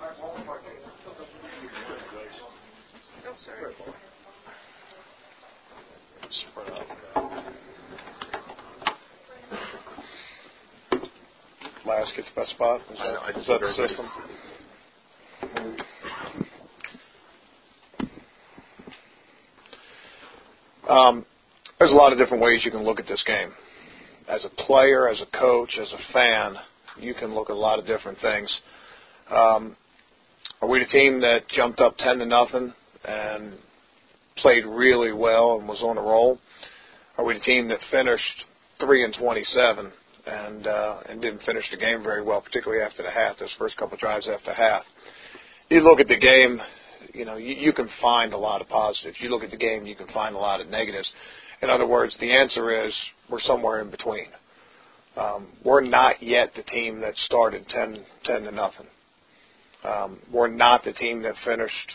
Oh, sorry. Spread out. Last gets the best spot. Is that the system? There's a lot of different ways you can look at this game. As a player, as a coach, as a fan, you can look at a lot of different things. Are we the team that jumped up 10-0 and played really well and was on a roll? Are we the team that finished 3-27 and didn't finish the game very well, particularly after the half, those first couple of drives after half? You look at the game, you can find a lot of positives. You look at the game, you can find a lot of negatives. In other words, the answer is we're somewhere in between. We're not yet the team that started 10-0. We're not the team that finished,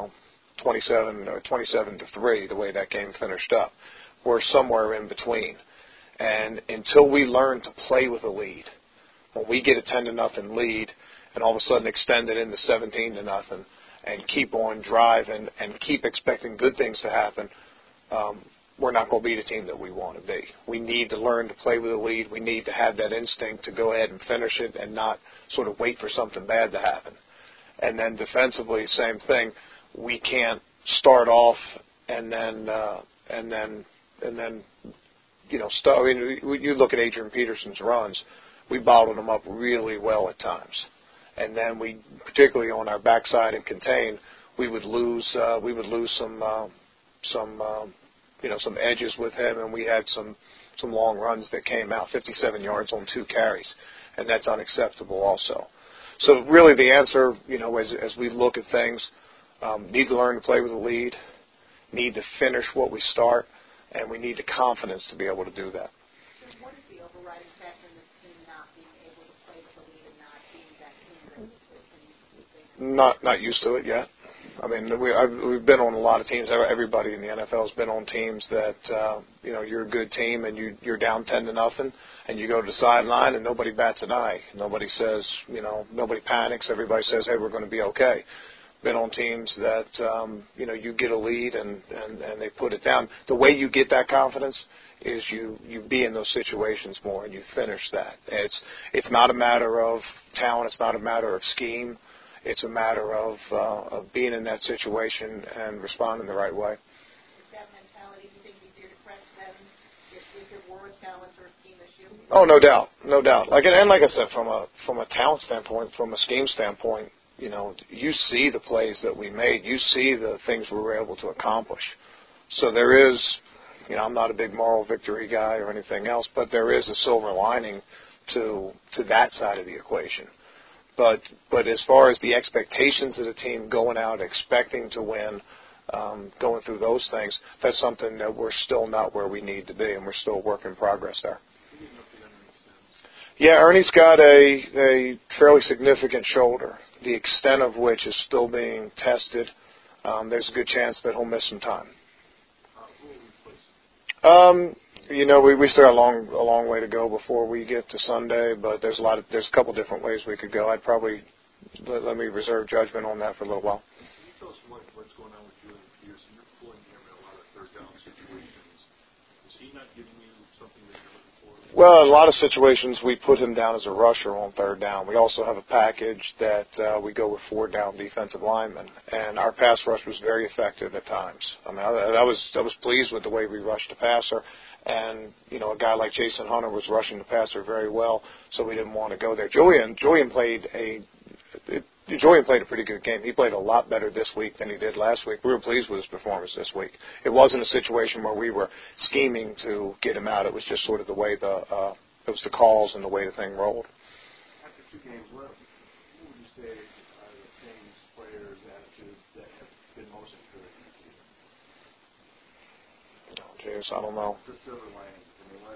27-3, the way that game finished up. We're somewhere in between. And until we learn to play with a lead, when we get a 10-0 lead and all of a sudden extend it into 17-0 and keep on drive and keep expecting good things to happen, we're not going to be the team that we want to be. We need to learn to play with a lead. We need to have that instinct to go ahead and finish it and not sort of wait for something bad to happen. And then defensively, same thing. We can't start off and then you look at Adrian Peterson's runs. We bottled them up really well at times, and then we, particularly on our backside and contain, we would lose some edges with him, and we had some long runs that came out 57 yards on 2 carries, and that's unacceptable also. So really the answer, as we look at things, need to learn to play with a lead, need to finish what we start, and we need the confidence to be able to do that. So what is the overriding factor in this team not being able to play with the lead and not being that team that Not used to it yet. I mean, we've been on a lot of teams. Everybody in the NFL has been on teams that, you're a good team and you're down 10-0 and you go to the sideline and nobody bats an eye. Nobody says, nobody panics. Everybody says, hey, we're going to be okay. Been on teams that, you get a lead and they put it down. The way you get that confidence is you be in those situations more and you finish that. It's not a matter of talent. It's not a matter of scheme. It's a matter of being in that situation and responding the right way. Is that mentality, do you think, easier to press them if it were a talent or a scheme issue? Oh, no doubt. Like I said, from a talent standpoint, from a scheme standpoint, you see the plays that we made. You see the things we were able to accomplish. So there is, I'm not a big moral victory guy or anything else, but there is a silver lining to that side of the equation. But as far as the expectations of the team going out, expecting to win, going through those things, that's something that we're still not where we need to be, and we're still a work in progress there. Yeah, Ernie's got a fairly significant shoulder, the extent of which is still being tested. There's a good chance that he'll miss some time. We still got a long way to go before we get to Sunday, but there's a couple different ways we could go. I'd probably let me reserve judgment on that for a little while. Can you tell us what's going on with Julian Peterson? You're pulling him in a lot of third down situations. Is he not giving you something that you're looking for? Well, in a lot of situations we put him down as a rusher on third down. We also have a package that we go with 4 down defensive linemen, and our pass rush was very effective at times. I mean, I was pleased with the way we rushed the passer. And, a guy like Jason Hunter was rushing the passer very well, so we didn't want to go there. Julian played a pretty good game. He played a lot better this week than he did last week. We were pleased with his performance this week. It wasn't a situation where we were scheming to get him out. It was just sort of the way it was the calls and the way the thing rolled. After 2 games, what would you say are the things, players' attitudes that have been most encouraging to you? Jeez, I don't know. The silver lining. I mean,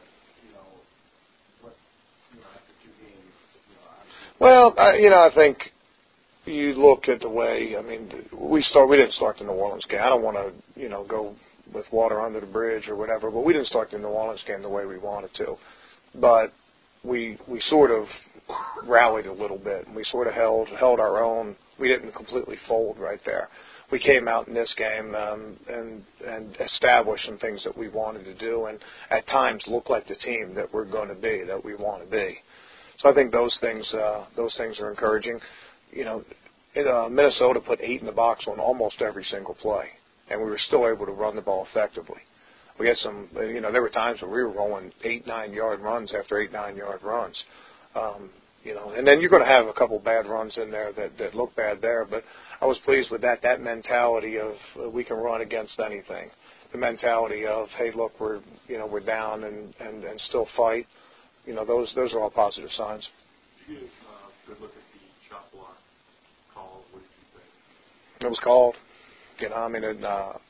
after 2 games, Well, I think you look at the way. I mean, we didn't start the New Orleans game. I don't want to, go with water under the bridge or whatever, but we didn't start the New Orleans game the way we wanted to. But we sort of rallied a little bit, and we sort of held our own. We didn't completely fold right there. We came out in this game and established some things that we wanted to do, and at times looked like the team that we're going to be, that we want to be. So I think those things are encouraging. You know, Minnesota put 8 in the box on almost every single play, and we were still able to run the ball effectively. We had some, you know, there were times where we were rolling 8, 9-yard runs after 8, 9-yard runs. You know, and then you're going to have a couple bad runs in there that look bad there, but I was pleased with that mentality of we can run against anything. The mentality of, hey, look, we're down and still fight. You know, those are all positive signs. Did you get a good look at the shot block call? What did you think? It was called. You know, I mean, it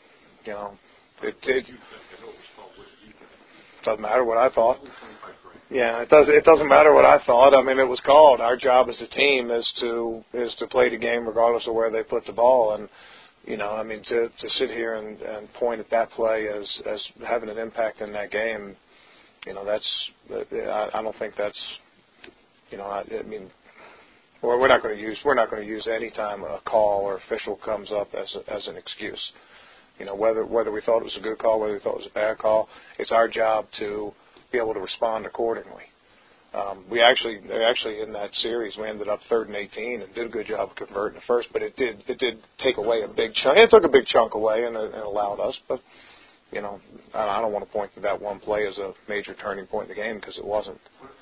doesn't matter what I thought. Yeah, it doesn't matter what I thought. I mean, it was called. Our job as a team is to play the game regardless of where they put the ball. And you know, I mean, to sit here and point at that play as having an impact in that game, you know, I don't think that's, you know, I mean, well, we're not going to use any time a call or official comes up as an excuse. You know, whether we thought it was a good call, whether we thought it was a bad call, it's our job to be able to respond accordingly. We actually in that series we ended up 3rd and 18 and did a good job of converting the first, but it did take away a big chunk. It took a big chunk away and allowed us, but you know, I don't want to point to that one play as a major turning point in the game because it wasn't.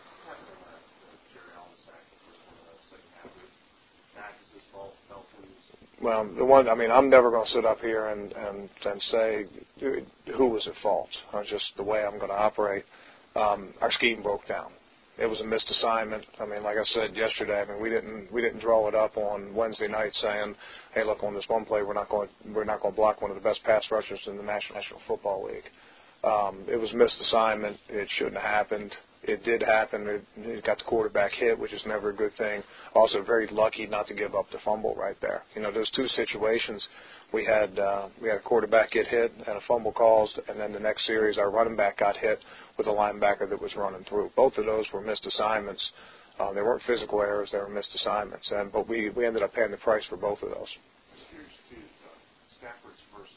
Well, I'm never going to sit up here and say who was at fault. That's just the way I'm going to operate. Our scheme broke down. It was a missed assignment. I mean, like I said yesterday, I mean we didn't draw it up on Wednesday night saying, hey, look, on this one play we're not going to block one of the best pass rushers in the National Football League. It was a missed assignment. It shouldn't have happened. It did happen. It got the quarterback hit, which is never a good thing. Also, very lucky not to give up the fumble right there. You know, those two situations, we had a quarterback get hit and a fumble caused, and then the next series our running back got hit with a linebacker that was running through. Both of those were missed assignments. They weren't physical errors; they were missed assignments, but we ended up paying the price for both of those. Here's to Stafford's first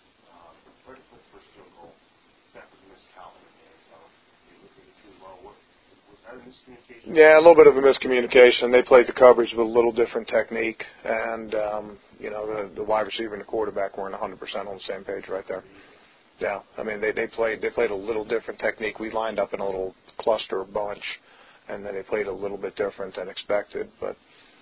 field goal. Stafford missed Calvin again, so he looked at it too low. Was that a miscommunication? Yeah, a little bit of a miscommunication. They played the coverage with a little different technique, and you know, the wide receiver and the quarterback weren't 100% on the same page right there. Yeah, I mean they played a little different technique. We lined up in a little cluster bunch, and then they played a little bit different than expected. But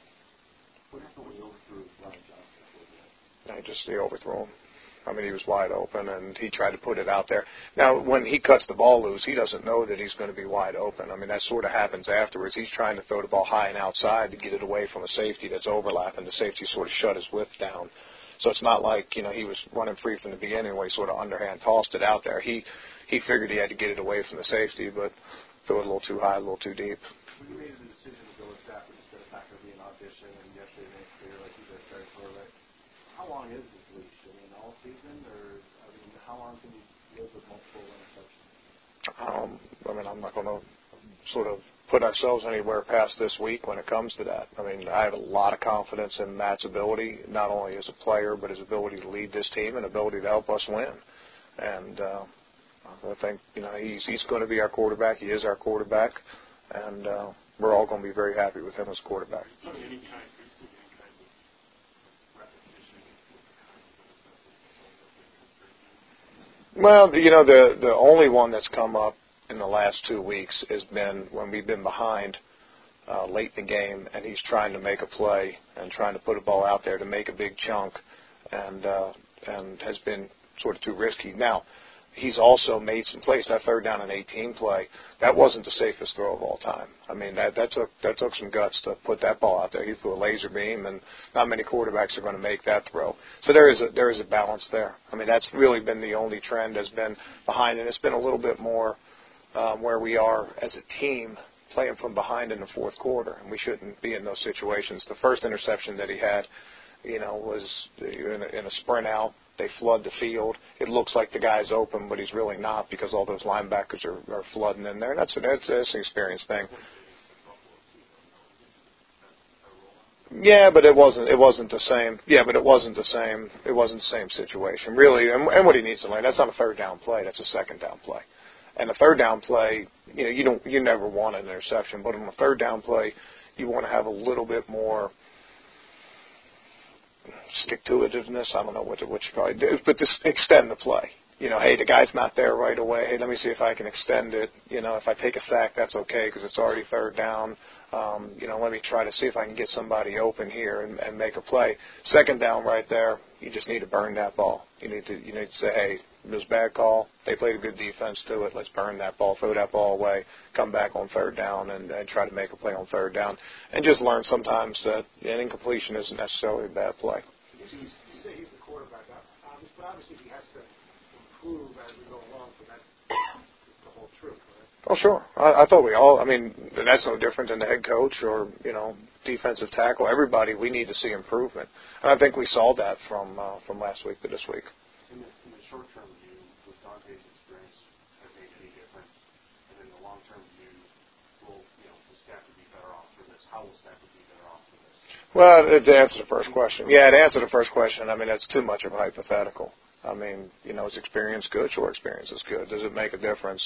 what happened when he overthrew Ryan Johnson? They overthrew him. I mean, he was wide open, and he tried to put it out there. Now, when he cuts the ball loose, he doesn't know that he's going to be wide open. I mean, that sort of happens afterwards. He's trying to throw the ball high and outside to get it away from a safety that's overlapping. The safety sort of shut his width down. So it's not like, you know, he was running free from the beginning where he sort of underhand tossed it out there. He figured he had to get it away from the safety, but threw it a little too high, a little too deep. When you made the decision to go with Stafford instead of Packer being an audition, and yesterday made it clear like he's a very for it, how long is his leash? I mean, all season, or how long can you live with multiple interceptions? I mean, I'm not going to sort of put ourselves anywhere past this week when it comes to that. I mean, I have a lot of confidence in Matt's ability, not only as a player, but his ability to lead this team and ability to help us win. And I think, you know, he's going to be our quarterback. He is our quarterback, and we're all going to be very happy with him as quarterback. Well, you know, the only one that's come up in the last 2 weeks has been when we've been behind late in the game, and he's trying to make a play and trying to put a ball out there to make a big chunk, and has been sort of too risky. Now, he's also made some plays. That 3rd down and 18 play, that wasn't the safest throw of all time. I mean, that took some guts to put that ball out there. He threw a laser beam, and not many quarterbacks are going to make that throw. So there is a balance there. I mean, that's really been the only trend has been behind, and it's been a little bit more where we are as a team playing from behind in the 4th quarter, and we shouldn't be in those situations. The first interception that he had, you know, was in a sprint out. They flood the field. It looks like the guy's open, but he's really not because all those linebackers are flooding in there. And that's an experienced thing. Yeah, but it wasn't the same. Yeah, but it wasn't the same. It wasn't the same situation, really. And what he needs to learn, that's not a third down play. That's a second down play. And a third down play, you never want an interception, but on a third down play, you want to have a little bit more stick-to-itiveness. I don't know what you probably do, but just extend the play. Hey, the guy's not there right away. Hey, let me see if I can extend it. If I take a sack, that's okay because it's already third down. Let me try to see if I can get somebody open here and make a play. Second down right there, you just need to burn that ball. You need to say, hey, it was a bad call. They played a good defense to it. Let's burn that ball, throw that ball away, come back on third down and try to make a play on third down. And just learn sometimes that an incompletion isn't necessarily a bad play. You say he's the quarterback, but obviously he has to improve as we go along for that the whole truth, right? Oh, sure. I thought that's no different than the head coach or, defensive tackle. Everybody, we need to see improvement. And I think we saw that from last week to this week. In the short-term view, was Dante's experience have made any difference? And in the long-term view, will Stafford be better off for this? How will Stafford be better off for this? Well, to answer the first question. Yeah, to answer the first question, that's too much of a hypothetical. Is experience good? Sure, experience is good. Does it make a difference?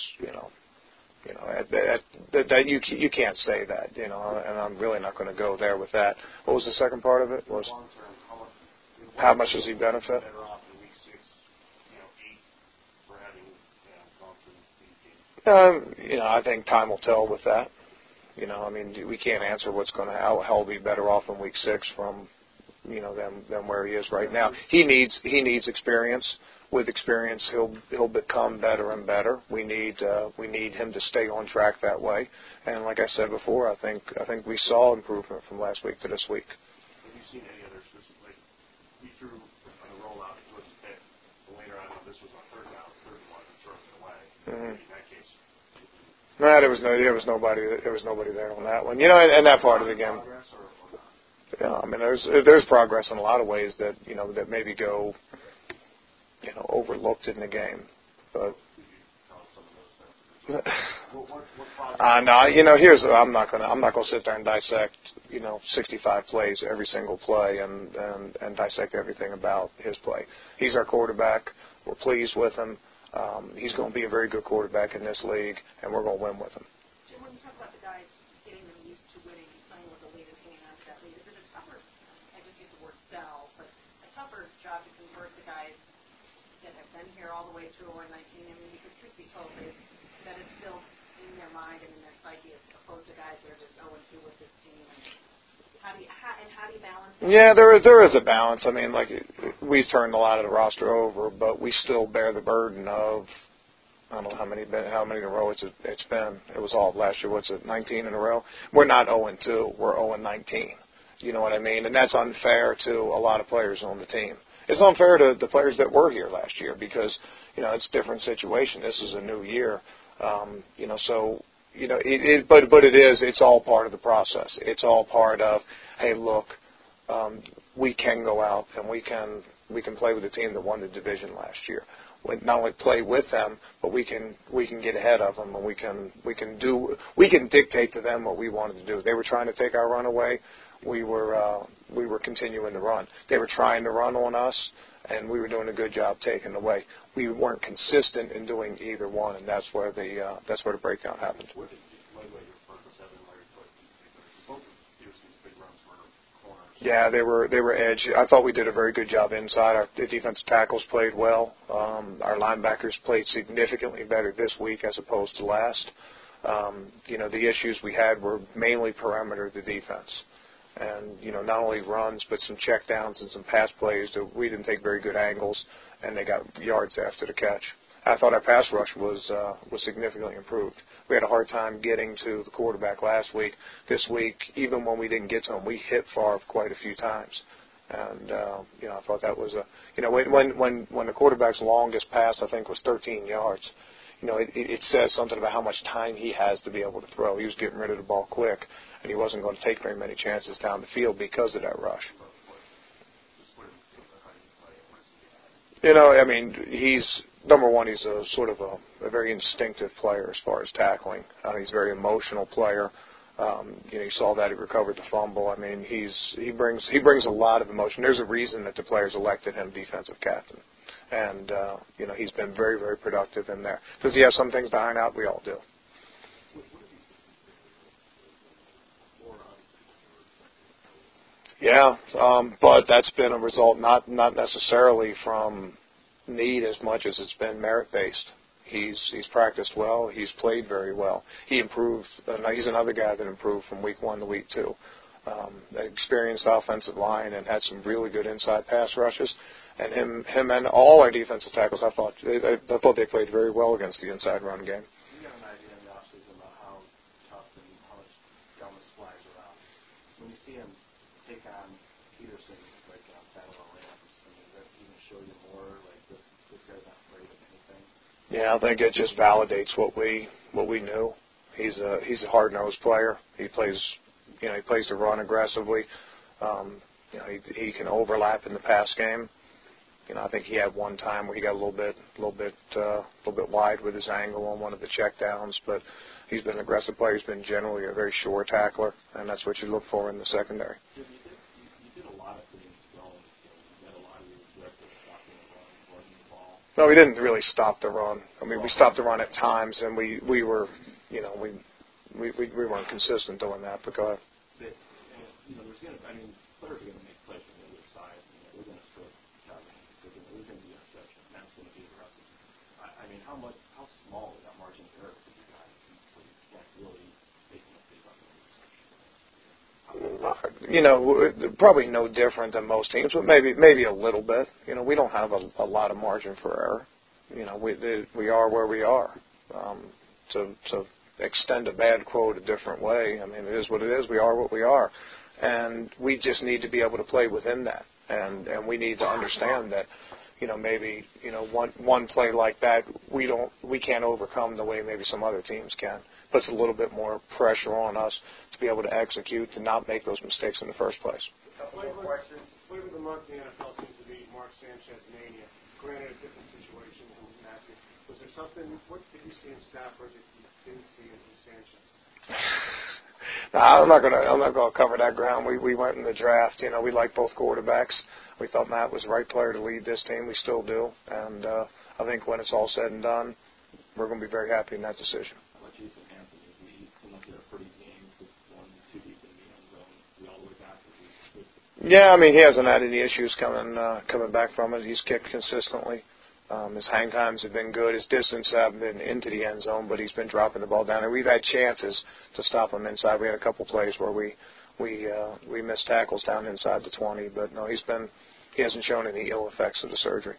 That you can't say that, and I'm really not going to go there with that. What was the second part of it? Was long-term, how much does he benefit? Better off in week 6, 8 for having gone through these games? I think time will tell with that. We can't answer how he'll be better off in week 6 from than where he is right now. He needs experience. With experience, he'll become better and better. We need him to stay on track that way. And like I said before, I think we saw improvement from last week to this week. Have you seen any other specific? We threw on the rollout towards the pit, but later on, this was on third down, third and 1, and throws it away. Mm-hmm. In that case, there was nobody there on that one. And that part of the game. Progress or not? Yeah, there's progress in a lot of ways that that maybe go overlooked in the game, but. No, I'm not gonna sit there and dissect 65 plays every single play and dissect everything about his play. He's our quarterback. We're pleased with him. He's going to be a very good quarterback in this league, and we're going to win with him. Jim, when you talk about the guys getting them used to winning and playing with the lead and hanging on to that lead, is it a tougher, I just use the word sell, but a tougher job to convert the guys that have been here all the way through 0-19? Because truth be told, that is still in their mind and in their psyche as opposed to guys that are just 0-2 with this team. How do you balance that? Yeah, there is a balance. We've turned a lot of the roster over, but we still bear the burden of, I don't know how many in a row it's been. It was all of last year. What's it, 19 in a row? We're not 0-2. We're 0-19. You know what I mean? And that's unfair to a lot of players on the team. It's unfair to the players that were here last year because, it's a different situation. This is a new year. It's all part of the process. It's all part of, hey, look, we can go out and we can play with the team that won the division last year. We not only play with them, but we can get ahead of them and we can dictate to them what we wanted to do. They were trying to take our run away. We were continuing to run. They were trying to run on us, and we were doing a good job taking it away. We weren't consistent in doing either one, and that's where the breakdown happened. What did your front seven, Larry, both Pearson's big runs were corners? Yeah, they were edge. I thought we did a very good job inside. Our defensive tackles played well. Our linebackers played significantly better this week as opposed to last. The issues we had were mainly perimeter of the defense. And, not only runs, but some checkdowns and some pass plays that we didn't take very good angles, and they got yards after the catch. I thought our pass rush was significantly improved. We had a hard time getting to the quarterback last week. This week, even when we didn't get to him, we hit Favre quite a few times. And, I thought that was when the quarterback's longest pass, I think, was 13 yards, it says something about how much time he has to be able to throw. He was getting rid of the ball quick, and he wasn't going to take very many chances down the field because of that rush. He's number one. He's a sort of a very instinctive player as far as tackling. He's a very emotional player. You saw that he recovered the fumble. I mean, he brings a lot of emotion. There's a reason that the players elected him defensive captain, and he's been very, very productive in there. Does he have some things to iron out? We all do. Yeah, but that's been a result not necessarily from need as much as it's been merit-based. He's practiced well. He's played very well. He improved. He's another guy that improved from week 1 to week 2. Experienced offensive line and had some really good inside pass rushes. And him and all our defensive tackles, I thought they played very well against the inside run game. You got an idea in the offseason about how tough and how much Delmas flies around. When you see him take on Peterson, like Battle of Rams, I mean, does that even show you more like this guy's not afraid of anything? Yeah, I think it just validates what we knew. He's a hard-nosed player. He plays to run aggressively. He can overlap in the pass game. I think he had one time where he got a little bit wide with his angle on one of the checkdowns, but he's been an aggressive player. He's been generally a very sure tackler, and that's what you look for in the secondary. You did a lot of things well. You got a lot of aggressive stopping the run, running the ball. No, we didn't really stop the run. I mean, we stopped the run at times, and we were, we weren't consistent doing that. But go ahead. Players are going to make plays from the other side. They're going to stroke Calvin. There's going to be interception. That's going to be aggressive. I mean, how small is that margin of error for you guys where you can't really take a big interception? Probably no different than most teams, but maybe a little bit. We don't have a lot of margin for error. We are where we are. To extend a bad quote a different way, I mean, it is what it is. We are what we are, and we just need to be able to play within that. And we need to understand that, maybe one play like that we can't overcome the way maybe some other teams can. Puts a little bit more pressure on us to be able to execute, to not make those mistakes in the first place. Flavor of the month in the NFL seems to be Mark Sanchez mania. Granted, a different situation than Matthew. Was there something? What did you see in Stafford that you didn't see in Sanchez? No, I'm not gonna cover that ground. We went in the draft. We like both quarterbacks. We thought Matt was the right player to lead this team. We still do, and I think when it's all said and done, we're going to be very happy in that decision. How about Jason Hanson? He seemed like he had a pretty game with 1-2 deep in the end zone. We all the way back. Yeah, I mean, he hasn't had any issues coming back from it. He's kicked consistently. His hang times have been good. His distance hasn't been into the end zone, but he's been dropping the ball down. And we've had chances to stop him inside. We had a couple plays where we missed tackles down inside the 20, but no, he hasn't shown any ill effects of the surgery.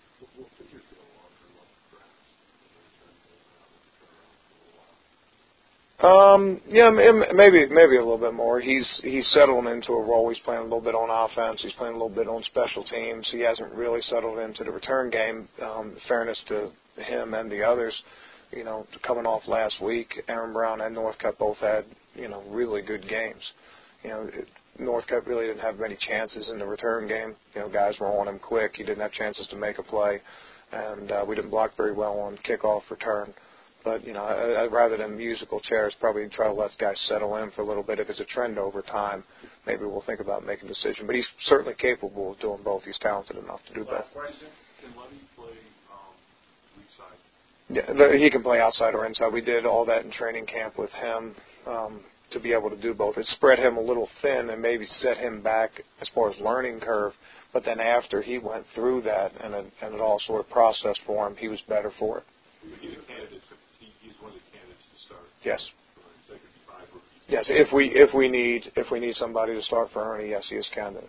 Yeah, maybe a little bit more. He's settled into a role. He's playing a little bit on offense. He's playing a little bit on special teams. He hasn't really settled into the return game. In fairness to him and the others, coming off last week, Aaron Brown and Northcutt both had really good games. Northcutt really didn't have many chances in the return game. Guys were on him quick. He didn't have chances to make a play, and we didn't block very well on kickoff return. But, rather than musical chairs, probably try to let guys settle in for a little bit. If it's a trend over time, maybe we'll think about making a decision. But he's certainly capable of doing both. He's talented enough to do both. Last question. Can Levy play weak side? Yeah, he can play outside or inside. We did all that in training camp with him to be able to do both. It spread him a little thin and maybe set him back as far as learning curve. But then after he went through that and it all sort of processed for him, he was better for it. He's one of the candidates to start. Yes. Yes. If we need somebody to start for Ernie, yes, he is candidate.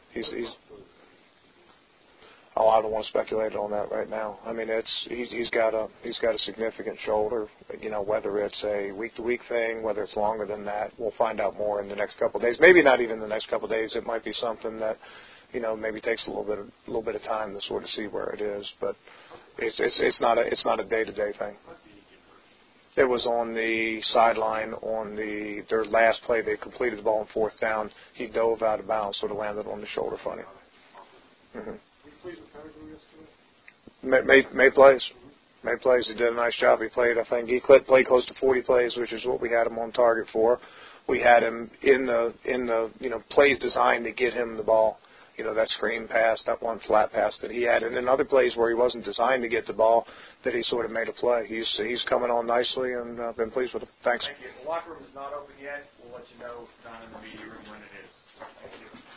I don't want to speculate on that right now. I mean, he's got a significant shoulder. Whether it's a week-to-week thing, whether it's longer than that, we'll find out more in the next couple of days. Maybe not even the next couple of days. It might be something that maybe takes a little bit of time to sort of see where it is. But it's not a day-to-day thing. It was on the sideline on their last play. They completed the ball on fourth down. He dove out of bounds, sort of landed on the shoulder funny. Mm-hmm. Made plays. Made plays. He did a nice job. He played, I think, played close to 40 plays, which is what we had him on target for. we had him in the plays designed to get him the ball. That screen pass, that one flat pass that he had, and then other plays where he wasn't designed to get the ball that he sort of made a play. He's coming on nicely, and I've been pleased with him. Thanks. Thank you. The locker room is not open yet. We'll let you know down in the media room when it is. Thank you.